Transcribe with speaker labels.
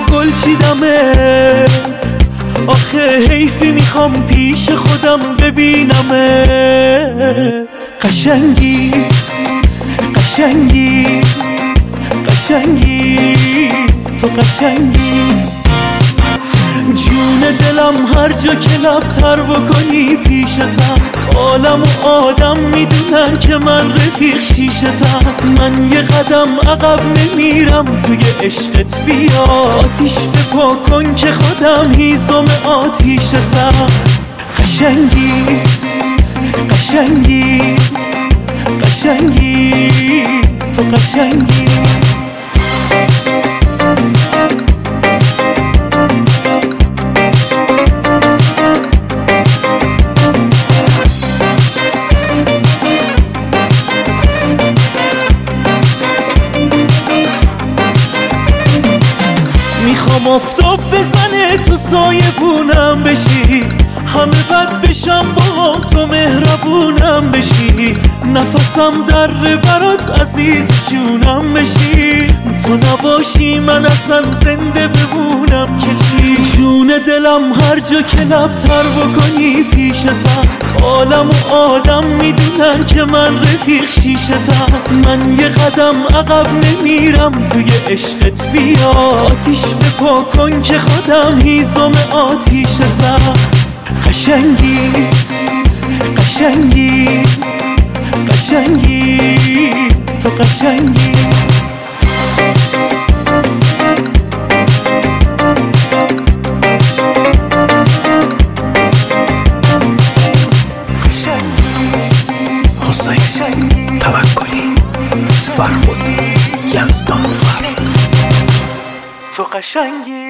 Speaker 1: گل چیدمت، آخه حیفی میخوام پیش خودم ببینمت. قشنگی قشنگی قشنگی تو قشنگی، جون دلم هر جا که لبتر بکنی پیشتم، عالم و آدم میدونن که من رفیق شیشتم. من یه قدم عقب نمیرم توی عشقت، بیا آتیش بپا کن که خودم هیزم آتیشتم. قشنگی قشنگی قشنگی تو قشنگی. میخوام آفتاب بزنه تو سایبونم بشی، همه بد بشم با تو مهربونم بشی. نفسم در برات عزیز جونم بشی، تو نباشی من اصلا زنده بمونم که چی. جون دلم هر جا که لبتر بکنی پیشتم، عالم و آدم میدونن که من رفیق شیشتم. من یه قدم عقب نمیرم توی عشقت، بیا آتیش بپا کن که خودم هیزم آتیشتم. قشنگی قشنگی قشنگی تو قشنگی.
Speaker 2: حسین توکلی، فرهاد یزدانفر،
Speaker 1: تو قشنگی.